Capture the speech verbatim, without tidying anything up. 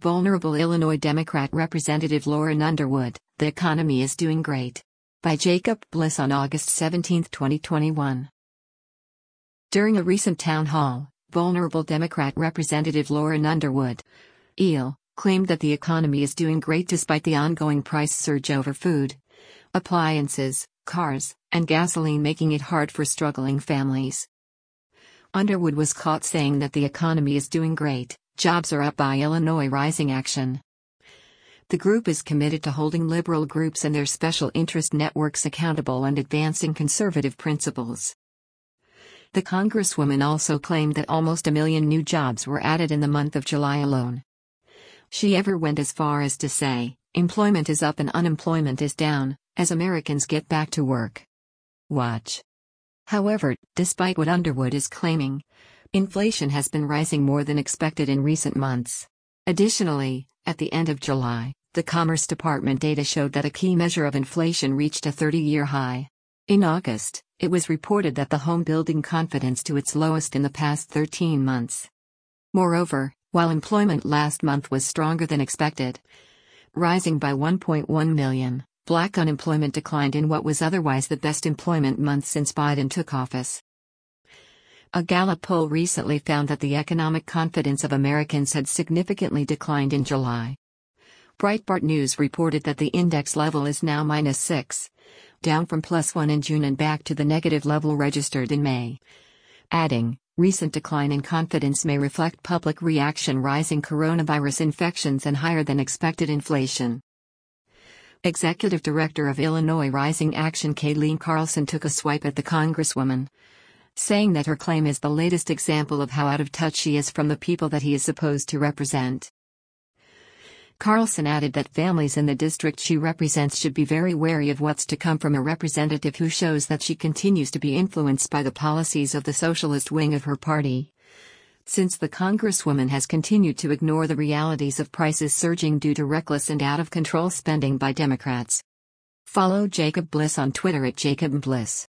Vulnerable Illinois Democrat Representative Lauren Underwood, The Economy is Doing Great. By Jacob Bliss on August seventeenth, twenty twenty-one. During a recent town hall, vulnerable Democrat Representative Lauren Underwood, E L, claimed that the economy is doing great despite the ongoing price surge over food, appliances, cars, and gasoline, making it hard for struggling families. Underwood was caught saying that the economy is doing great, jobs are up by Illinois Rising Action. The group is committed to holding liberal groups and their special interest networks accountable and advancing conservative principles. The Congresswoman also claimed that almost a million new jobs were added in the month of July alone. She ever went as far as to say, employment is up and unemployment is down, as Americans get back to work. Watch. However, despite what Underwood is claiming, inflation has been rising more than expected in recent months. Additionally, at the end of July, the Commerce Department data showed that a key measure of inflation reached a thirty-year high. In August, it was reported that the home building confidence to its lowest in the past thirteen months. Moreover, while employment last month was stronger than expected, rising by one point one million, Black unemployment declined in what was otherwise the best employment month since Biden took office. A Gallup poll recently found that the economic confidence of Americans had significantly declined in July. Breitbart News reported that the index level is now minus six, down from plus one in June and back to the negative level registered in May. Adding, recent decline in confidence may reflect public reaction, rising coronavirus infections, and higher than expected inflation. Executive Director of Illinois Rising Action Kayleen Carlson took a swipe at the Congresswoman, saying that her claim is the latest example of how out of touch she is from the people that he is supposed to represent. Carlson added that families in the district she represents should be very wary of what's to come from a representative who shows that she continues to be influenced by the policies of the socialist wing of her party, since the Congresswoman has continued to ignore the realities of prices surging due to reckless and out-of-control spending by Democrats. Follow Jacob Bliss on Twitter at Jacob Bliss.